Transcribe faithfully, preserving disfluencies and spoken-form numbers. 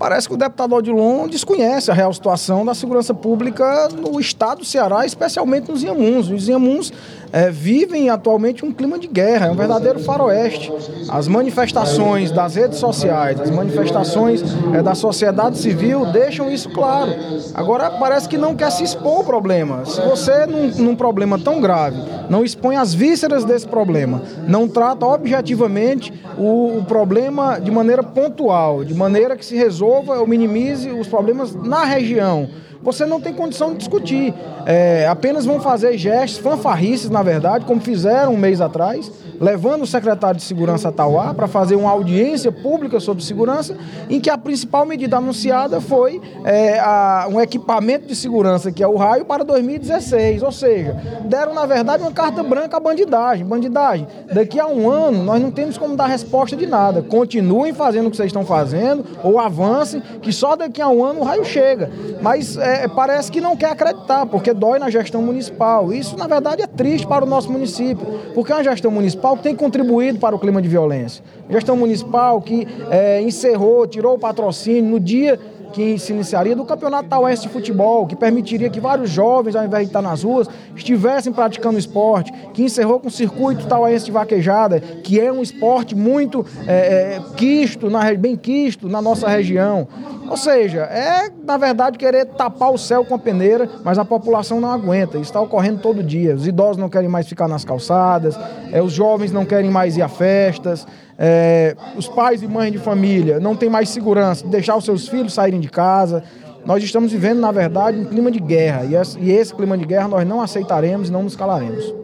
Parece que o deputado Odilon desconhece a real situação da segurança pública no estado do Ceará, especialmente nos Inhamuns. Os Inhamuns é, vivem atualmente um clima de guerra, é um verdadeiro faroeste. As manifestações das redes sociais, as manifestações é, da sociedade civil deixam isso claro. Agora, parece que não quer se expor ao problema. Se você, num, num problema tão grave, não expõe as vísceras desse problema, não trata objetivamente o, o problema de maneira pontual, de maneira que se resolva ou minimize os problemas na região, você não tem condição de discutir. É, apenas vão fazer gestos, fanfarrices, na verdade, como fizeram um mês atrás, levando o secretário de Segurança a Tauá para fazer uma audiência pública sobre segurança, em que a principal medida anunciada foi é, a, um equipamento de segurança, que é o raio, para dois mil e dezesseis. Ou seja, deram, na verdade, uma carta branca à bandidagem. Bandidagem, daqui a um ano, nós não temos como dar resposta de nada. Continuem fazendo o que vocês estão fazendo, ou avancem, que só daqui a um ano o raio chega. Mas é, parece que não quer acreditar, porque dói na gestão municipal. Isso, na verdade, é triste para o nosso município, porque é uma gestão municipal que tem contribuído para o clima de violência. Gestão municipal que é, encerrou, tirou o patrocínio no dia que se iniciaria do Campeonato Tauense de Futebol, que permitiria que vários jovens, ao invés de estar nas ruas, estivessem praticando esporte, que encerrou com o circuito tauense de vaquejada, que é um esporte muito é, é, quisto, na, bem quisto na nossa região. Ou seja, é, na verdade, querer tapar o céu com a peneira, mas a população não aguenta. Isso está ocorrendo todo dia. Os idosos não querem mais ficar nas calçadas, é, os jovens não querem mais ir a festas, é, os pais e mães de família não têm mais segurança de deixar os seus filhos saírem de casa. Nós estamos vivendo, na verdade, um clima de guerra. E esse, e esse clima de guerra nós não aceitaremos e não nos calaremos.